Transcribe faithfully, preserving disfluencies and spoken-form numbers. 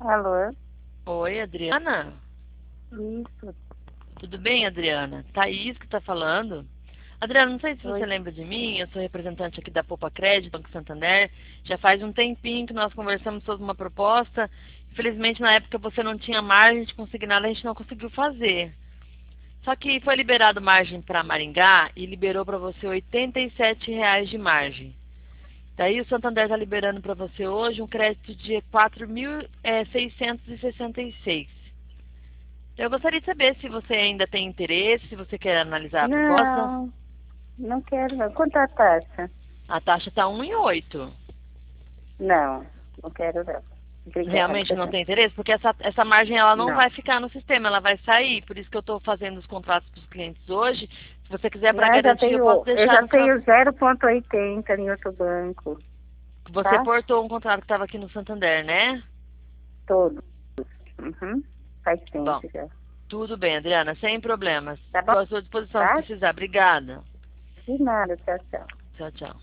Alô? Oi, Adriana. Isso. Tudo bem, Adriana? Thaís que está falando. Adriana, não sei se você Oi. lembra de mim, eu sou representante aqui da Poupa Crédito, Banco Santander. Já faz um tempinho que nós conversamos sobre uma proposta. Infelizmente, na época você não tinha margem de conseguir nada, a gente não conseguiu fazer. Só que foi liberado margem para Maringá e liberou para você oitenta e sete reais de margem. Daí o Santander está liberando para você hoje um crédito de quatro mil seiscentos e sessenta e seis. Eu gostaria de saber se você ainda tem interesse, se você quer analisar a proposta. Não, não quero não. Quanto a taxa? A taxa está um vírgula oito. Não, não quero não. Realmente não Obrigada. tem interesse? Porque essa, essa margem ela não Não. vai ficar no sistema, ela vai sair. Por isso que eu estou fazendo os contratos para os clientes hoje. Se você quiser para Não, eu já garantir, eu posso tenho, eu deixar já no seu... tenho zero vírgula oitenta em outro banco, Você tá? portou um contrato que estava aqui no Santander, né? Todos. Uhum. Faz Bom, tempo já. tudo bem, Adriana, sem problemas. Tá bom? Estou à sua disposição se Tá? precisar. Obrigada. De nada, tchau, tchau. Tchau, tchau.